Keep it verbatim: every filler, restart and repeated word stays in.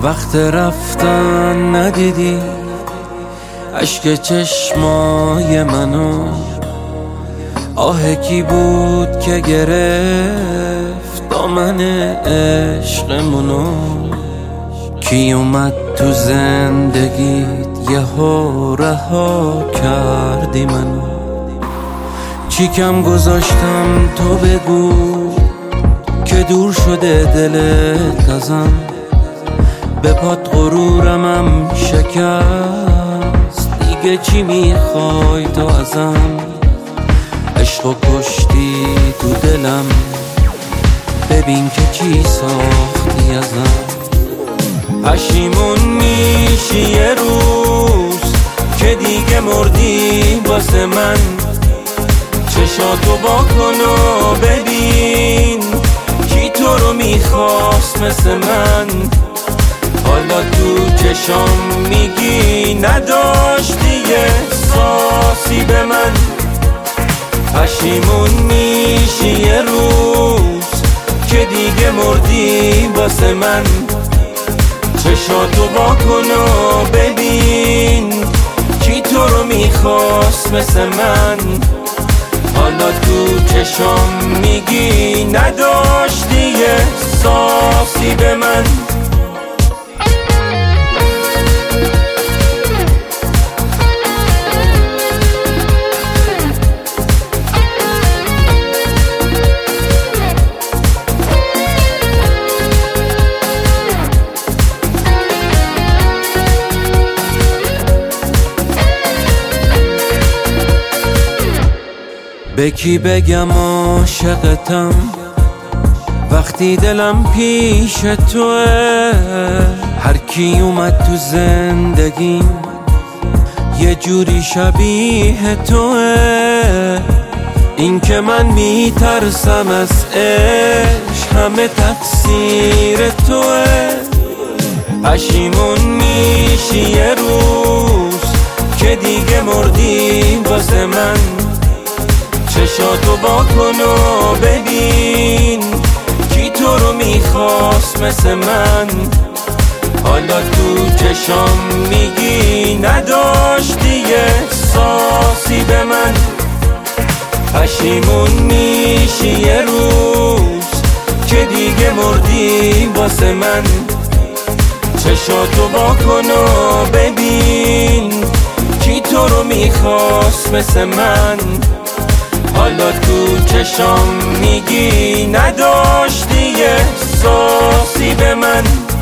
وقت رفتن ندیدی اشک چشمای منو، آه کی بود که گرفت دامن عشقمونو؟ کی اومد تو زندگیت یهو رها کردی منو؟ چی کم گذاشتم تو بگو که دور شده دلت ازم، به پات غرورمم شکست، دیگه چی میخوای تو ازم؟ عشقو کشتی تو دلم، ببین که چی ساختی ازم. پشیمون میشی یه روز که دیگه مردی واسه من، چشاتو با کن و ببین کی تو رو میخواست مثل من. حالا تو چشام میگی نداشتی احساسی به من. پشیمون میشی یه روز که دیگه مردی واسه من، چشاتو با کن و ببین کی تو رو میخواست مثل من. حالا تو چشام میگی نداشتی احساسی به من. به کی بگم عاشقتم وقتی دلم پیش توه؟ هر کی اومد تو زندگیم یه جوری شبیه توه. این که من میترسم از عشق همه تقصیر توه. پشیمون میشی یه روز که دیگه مردی واسه من، چشاتو با کن و ببین کی تو رو میخواست مثل من. حالا تو چشام میگی نداشتی احساسی به من. پشیمون میشی یه روز که دیگه مردی واسه من، چشاتو با کن و ببین کی تو رو میخواست مثل من. حالا تو چشام میگی نداشتی احساسی به من.